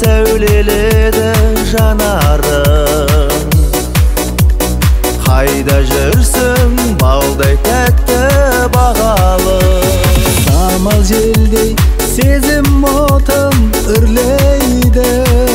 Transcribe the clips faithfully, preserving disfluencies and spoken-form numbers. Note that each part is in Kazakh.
сәулеледі жанарың. Қайда жүрсің балдай тәтті бағалы? Самал желдей сезім отым үрлейді,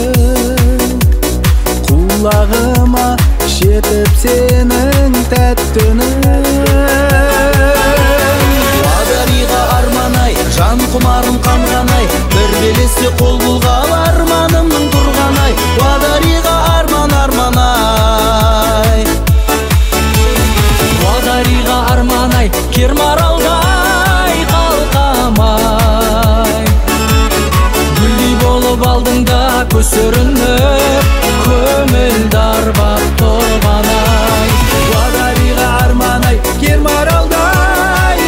құлағыма жетіп сенің тәтті үнің. Уадариға арманай, жан құмарым қанғанай, бір белесте қол бұлғал арманымның тұрғанай. Уадариға арман арманай, Уадариға арманай, кермаралдай қалқамай. Гүлдей болып алдыңда көз сүрініп, көңілді арбап тұрғанай. Уадариға арманай, кермаралдай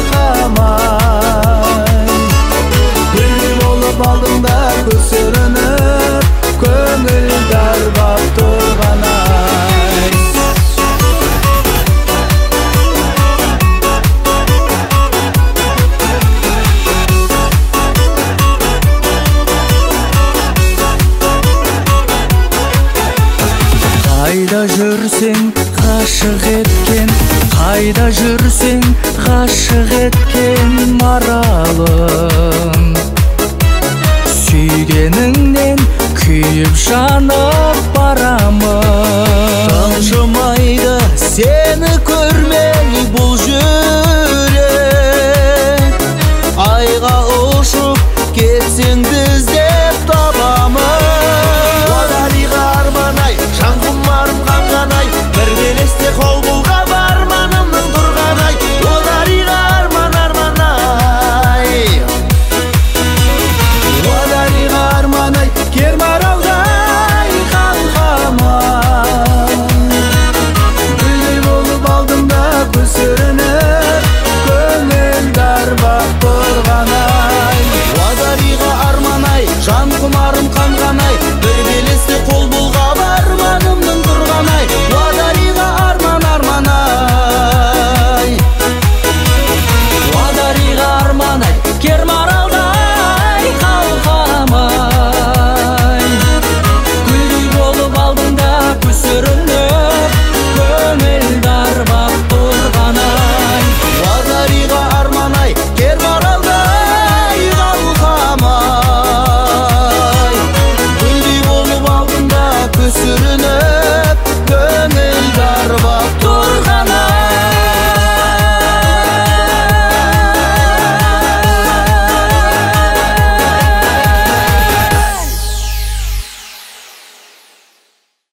қалқамай. Гүлдей болып алдыңда көз сүрініп, көңілді арбап тұрғанай. Қайда жүрсең ғашық еткен, қайда жүрсең ғашық еткен маралым. Сүйгеніңнен күйіп жанып барамын. Қаншымайды сені көрмей бұл жүрек.